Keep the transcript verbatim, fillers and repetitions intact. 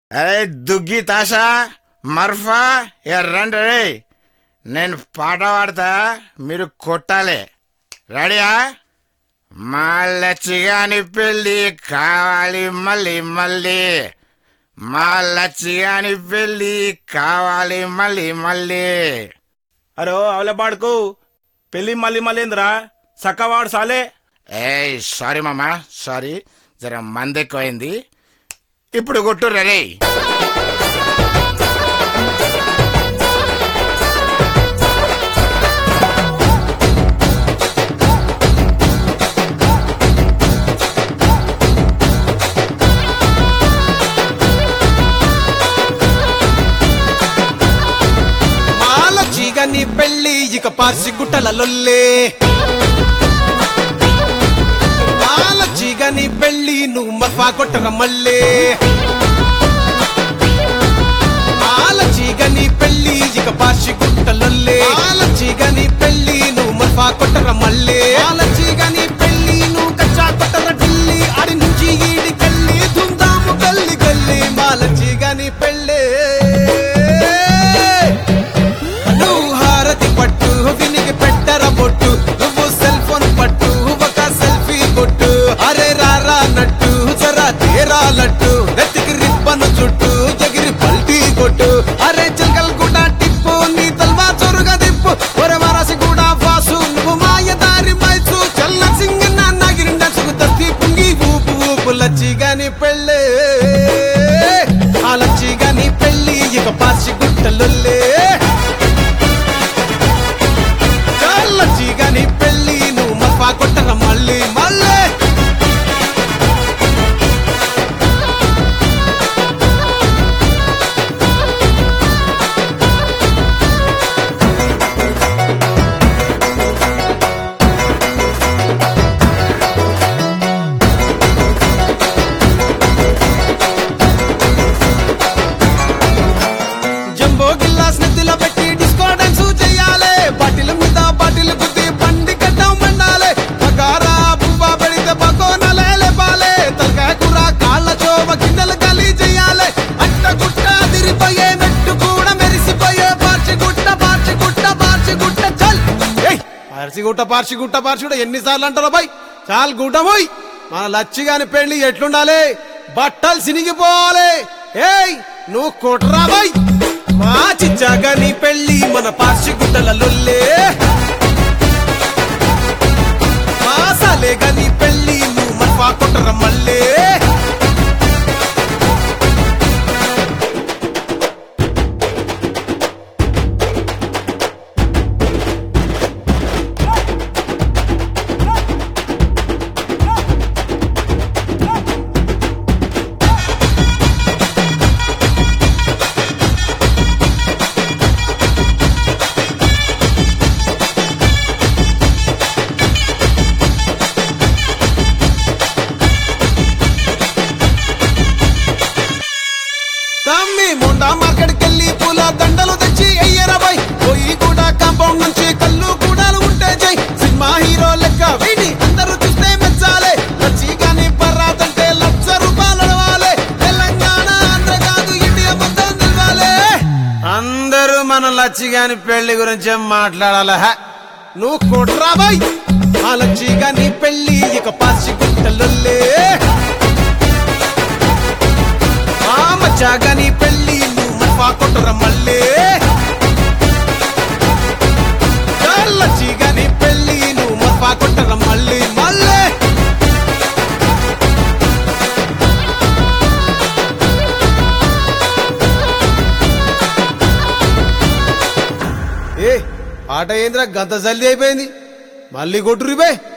అరే దుగ్గి తాషా మర్ఫా ఎర్రండి రే, నేను పాట పాడతా, మీరు కొట్టాలి. రెడీయా? మా లచ్చిగాని పెళ్ళి కావాలి మళ్ళీ మళ్ళీ, మా లచ్చిగాని పెళ్ళి కావాలి మళ్ళీ మళ్ళీ. అరో అవలే పాడుకో, పెళ్ళి మళ్ళీ మళ్ళీ ఏందిరా, సక్కవాడు సాలే. ఏ సారీ మామా, సారీ, జర మంది ఎక్కువైంది. ఇప్పుడు కొట్టు రే. నీ పెళ్ళి ఇక పార్సి గుట్టల లొల్లే, ఆలచిగా నీ పెళ్ళి నువ్వు మర్ఫా కొట్టక మళ్ళీ, ఆలచిగా నీ పెళ్ళి ఇక పార్సి గుట్టలొల్లే, ఆలచిగా నీ పెళ్ళి నువ్వు మర్ఫా కొట్టక మళ్ళీ, ఆలచిగా నీ పెళ్ళి నువ్వు కచ్చా కొట్టర ఢిల్లీ, ఆడి నుంచి ఈడి కల్లి ధుందాము గల్లి గల్లి, మాలచిగా నీ పెళ్ళే. పట్టు వినికి పెట్టర బొట్టు, నువ్వు సెల్ ఫోన్ పట్టు ఒక సెల్ఫీ కొట్టు, అరే రారా నట్టు జరా తీరాలట్టు, నెత్తికి రిబ్బను చుట్టూ ఎగిరి పల్టీ కొట్టు, అరే చిలకల్ కూడా టిప్పు నీ తల్వా చొరుగా దిప్పు, ఒరే వారాసి కూడా వాసు నువ్వు మాయదారి మైసు, చల్ల సింగ్ నాగిరి నసుకు తస్తి పుంగి ఊపు ఊపు, లచ్చిగా నీ పెళ్ళే, ఆ లచ్చిగా నీ పెళ్ళి ఇక పార్సి గుట్టలొల్లే, లచ్చిగా నీ పెళ్ళి నువ్వు మర్ఫా కొట్టక మళ్ళీ మళ్ళీ. జంబో గిల్లాస్ నెత్తిలో పెట్టి డిస్కో డాన్స్ చెయ్యాలి, బాటిల్ మీద బాటిల్ గుద్ది బండి కట్టం మండాలి, బగారా బువ్వా పెడితే బకోనలే లేపాలి, తలకాయ కూర కాళ్ళ చోవ గిన్నెలు గలీ చెయ్యాలి, అట్ట గుట్ట అదిరిపోయే మెట్టు కూడా మెరిసిపోయే, పార్చి గుట్ట పార్చి గుట్ట పార్చి గుట్ట చల్. పార్చి గుట్ట పార్చి గుట్ట పార్చి గుట్ట ఎన్నిసార్లు అంటారో బై, చాలు గుట్ట పోయి. మన లచ్చిగాని పెళ్లి ఎట్లుండాలి, బట్టలు సినిగిపోవాలి. ఏయ్ నువ్వు కొట్రా బై. మా చిచ్చాగా నీ పెళ్ళి మన పార్సి గుట్టల లొల్లే, మా సాలేగా నీ పెళ్ళి నువ్వు మర్ఫా కొట్టర మళ్ళీ. తమ్మి మొండా మార్కెట్కి వెళ్ళి పూల దండలు తెచ్చి అయ్యరబాయ్, పోయి కూడా కాంపౌండ్ నుంచి కళ్ళు కూడా ఉంటే జై, సినిమా హీరో లెక్క వీడి అందరూ చూస్తే మెచ్చాలే, లచ్చిగాని పర్రాతంటే లక్ష రూపాయలు అడవాలి, తెలంగాణ ఆంధ్ర కాదు ఇండియా మొత్తం నిలవాలి. అందరూ మన లచ్చిగాని పెళ్లి గురించి మాట్లాడాల, నువ్వు కొట్రాబాయ్. ఆ లచ్చిగాని పెళ్లి ఇక పార్సి గుట్టలొల్లే, మచ్చాగా నీ పెళ్ళి నువ్వు మర్ఫా కొట్టర మళ్ళీ, లచ్చిగా నీ పెళ్ళి నువ్వు మర్ఫా కొట్టర మళ్ళీ మళ్ళీ. ఏ పాట ఏంద్రా గంత జల్దీ అయిపోయింది, మళ్ళీ కొట్టురు బే.